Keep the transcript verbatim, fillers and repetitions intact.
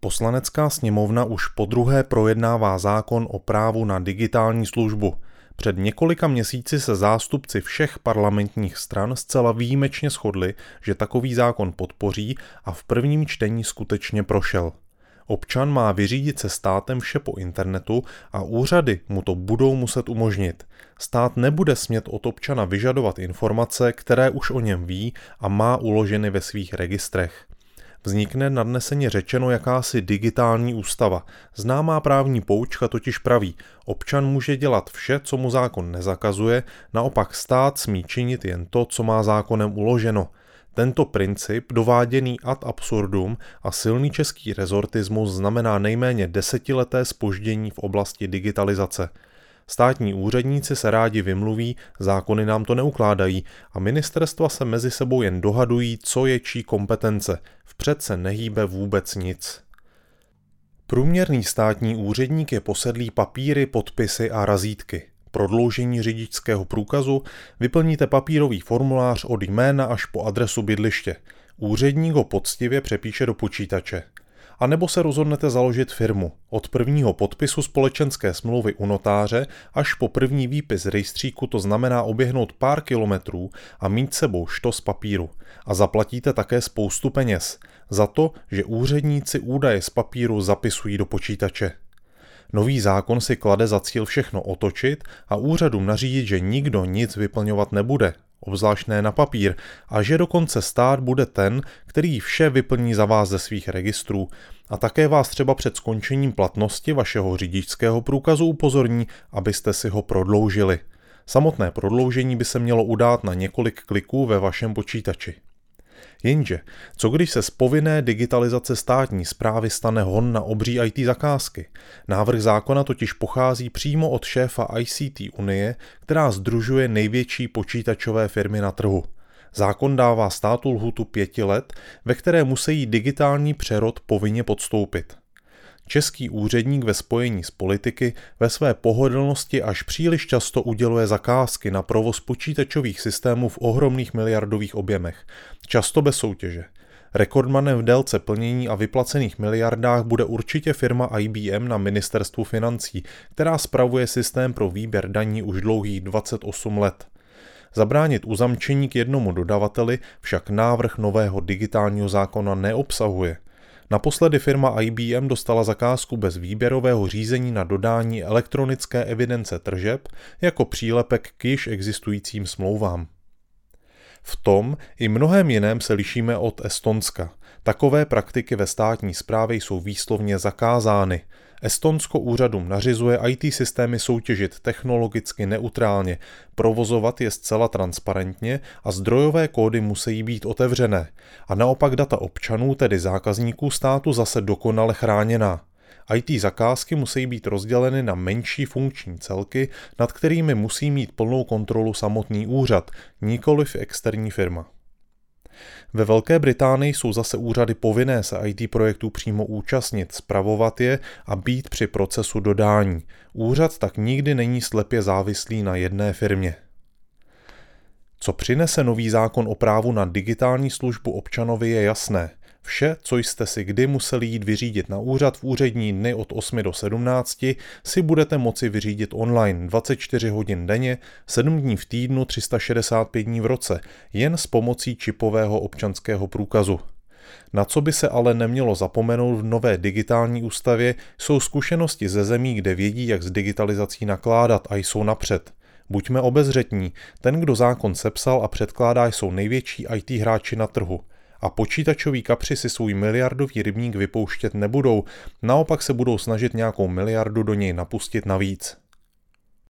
Poslanecká sněmovna už podruhé projednává zákon o právu na digitální službu. Před několika měsíci se zástupci všech parlamentních stran zcela výjimečně shodli, že takový zákon podpoří a v prvním čtení skutečně prošel. Občan má vyřídit se státem vše po internetu a úřady mu to budou muset umožnit. Stát nebude smět od občana vyžadovat informace, které už o něm ví a má uloženy ve svých registrech. Vznikne nadneseně řečeno jakási digitální ústava. Známá právní poučka totiž praví, občan může dělat vše, co mu zákon nezakazuje, naopak stát smí činit jen to, co má zákonem uloženo. Tento princip, dováděný ad absurdum a silný český rezortismus, znamená nejméně desetileté zpoždění v oblasti digitalizace. Státní úředníci se rádi vymluví, zákony nám to neukládají a ministerstva se mezi sebou jen dohadují, co je čí kompetence. Vpřed se nehýbe vůbec nic. Průměrný státní úředník je posedlý papíry, podpisy a razítky. Prodloužení řidičského průkazu vyplníte papírový formulář od jména až po adresu bydliště. Úředník ho poctivě přepíše do počítače. A nebo se rozhodnete založit firmu. Od prvního podpisu společenské smlouvy u notáře až po první výpis rejstříku to znamená oběhnout pár kilometrů a mít sebou štos papíru. A zaplatíte také spoustu peněz. Za to, že úředníci údaje z papíru zapisují do počítače. Nový zákon si klade za cíl všechno otočit a úřadům nařídit, že nikdo nic vyplňovat nebude, obzvlášť ne na papír, a že dokonce stát bude ten, který vše vyplní za vás ze svých registrů a také vás třeba před skončením platnosti vašeho řidičského průkazu upozorní, abyste si ho prodloužili. Samotné prodloužení by se mělo udát na několik kliků ve vašem počítači. Jenže, co když se z povinné digitalizace státní správy stane hon na obří í té zakázky? Návrh zákona totiž pochází přímo od šéfa í cé té Unie, která sdružuje největší počítačové firmy na trhu. Zákon dává státu lhůtu pěti let, ve které musí digitální přerod povinně podstoupit. Český úředník ve spojení s politiky ve své pohodlnosti až příliš často uděluje zakázky na provoz počítačových systémů v ohromných miliardových objemech, často bez soutěže. Rekordmanem v délce plnění a vyplacených miliardách bude určitě firma í bé em na ministerstvu financí, která spravuje systém pro výběr daní už dlouhých dvacet osm let. Zabránit uzamčení k jednomu dodavateli však návrh nového digitálního zákona neobsahuje. Naposledy firma í bé em dostala zakázku bez výběrového řízení na dodání elektronické evidence tržeb jako přílepek k již existujícím smlouvám. V tom i mnohém jiném se lišíme od Estonska. Takové praktiky ve státní správě jsou výslovně zakázány. Estonsko úřadům nařizuje í té systémy soutěžit technologicky neutrálně, provozovat je zcela transparentně a zdrojové kódy musí být otevřené. A naopak data občanů, tedy zákazníků státu, zase dokonale chráněná. í té zakázky musí být rozděleny na menší funkční celky, nad kterými musí mít plnou kontrolu samotný úřad, nikoliv externí firma. Ve Velké Británii jsou zase úřady povinné se í té projektů přímo účastnit, spravovat je a být při procesu dodání. Úřad tak nikdy není slepě závislý na jedné firmě. Co přinese nový zákon o právu na digitální službu občanovi, je jasné. Vše, co jste si kdy museli jít vyřídit na úřad v úřední dny od osmi do sedmnácti, si budete moci vyřídit online dvacet čtyři hodin denně, sedm dní v týdnu, tři sta šedesát pět dní v roce, jen s pomocí čipového občanského průkazu. Na co by se ale nemělo zapomenout v nové digitální ústavě, jsou zkušenosti ze zemí, kde vědí, jak s digitalizací nakládat a jsou napřed. Buďme obezřetní, ten, kdo zákon sepsal a předkládá, jsou největší í té hráči na trhu. A počítačoví kapři si svůj miliardový rybník vypouštět nebudou, naopak se budou snažit nějakou miliardu do něj napustit navíc.